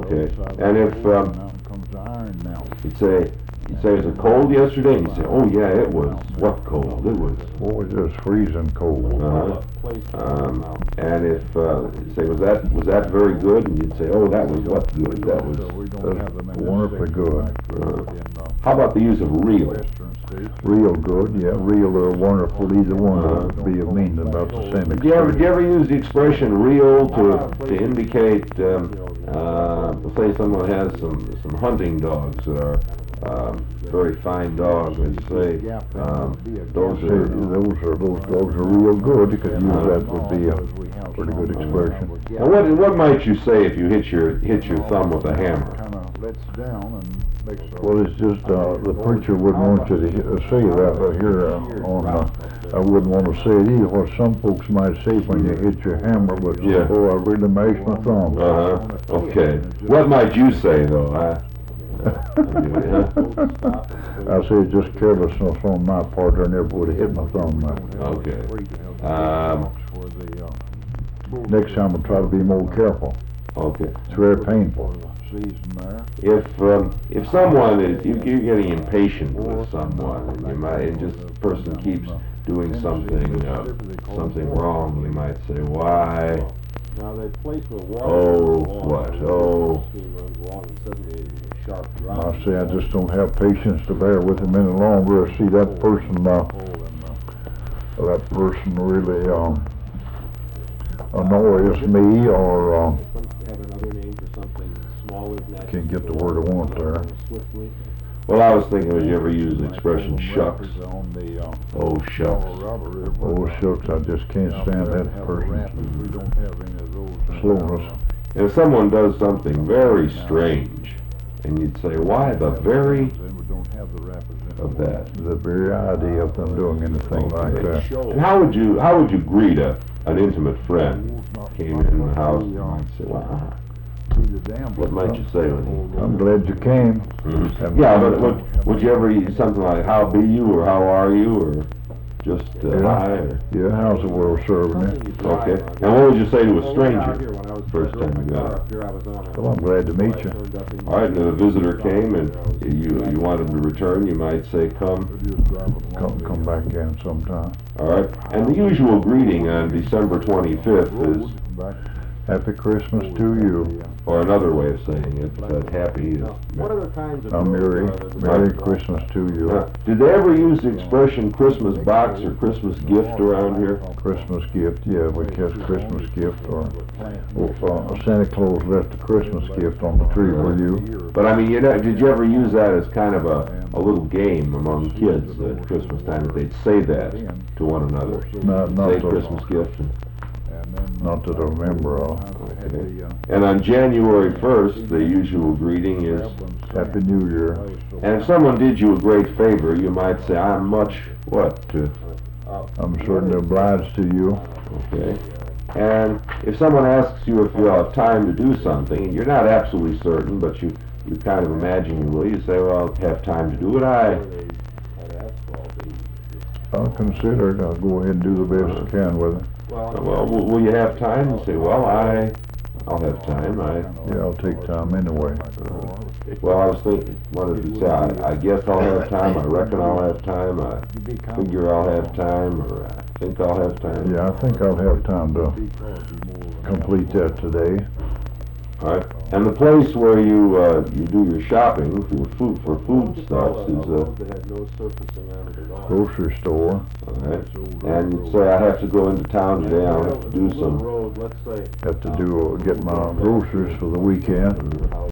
Okay. And if you'd say, is it cold yesterday? And you'd say, oh yeah, it was. What cold? It was. What was just freezing cold? And if say, was that very good? And you'd say, oh, that was what good? That was wonderfully good. How about the use of real? Real good, yeah. Real or wonderful, either one would be meaning about the same expression. Do you ever use the expression real to indicate, say someone has some hunting dogs that are very fine dogs, and say those dogs are real good. You could use that would be a pretty good expression. Now what might you say if you hit your thumb with a hammer? Well, it's just the preacher wouldn't want you to say that right here I wouldn't want to say it either. What some folks might say when you hit your hammer, but oh, I really mashed my thumb. Okay. What might you say though? I say just carelessness on my part. I never would have hit my thumb. Okay. Next time I'll try to be more careful. Okay. It's very painful. If someone is you're getting impatient with someone, and just the person keeps doing something wrong, you might say, why? Oh, what? Oh. I say I just don't have patience to bear with him any longer. I see that person really annoys me, or can't get the word I want there. Well, I was thinking, would you ever use the expression shucks? Oh, shucks. Oh, shucks, I just can't stand that person's slowness. If someone does something very strange, and you'd say, why the very of that? The very idea of them doing anything like that. And how would you greet an intimate friend came in the house and might say, well, what might you say when he? I'm glad you came. Mm-hmm. Yeah, but would you ever use something like how be you, or how are you, or just hi? Or? Yeah, how's the world serving you? Okay. And what would you say to a stranger first time you got it? Well, I'm glad to meet you. All right, and if a visitor came and you wanted to return, you might say, come back again sometime. All right. And the usual greeting on December 25th is Happy Christmas to you. Or another way of saying it, happy is... Merry Christmas to you. Did they ever use the expression Christmas box or Christmas gift around here? Christmas gift, yeah, we catch Christmas gift, or Santa Claus left a Christmas gift on the tree for you. But I mean, did you ever use that as kind of a little game among kids at Christmas time, that they'd say that to one another? Not Christmas gift. Not that I remember of. Okay. And on January 1st, the usual greeting is Happy New Year. And if someone did you a great favor, you might say, I'm much, what? I'm certainly obliged to you. Okay. And if someone asks you if you have time to do something, and you're not absolutely certain, but you kind of imagine you will, you say, well, I'll have time to do it. I'll consider it. I'll go ahead and do the best I can with it. Well, will you have time? You say, well, I'll have time. Yeah, I'll take time anyway. Well, I was wanted to say, I guess I'll have time, I reckon I'll have time, I figure I'll have time, or I think I'll have time. Yeah, I think I'll have time to complete that today. All right. And the place where you do your shopping for foodstuffs is a grocery store. All right. And you'd say, I have to go into town today, I'll have to do get my groceries for the weekend.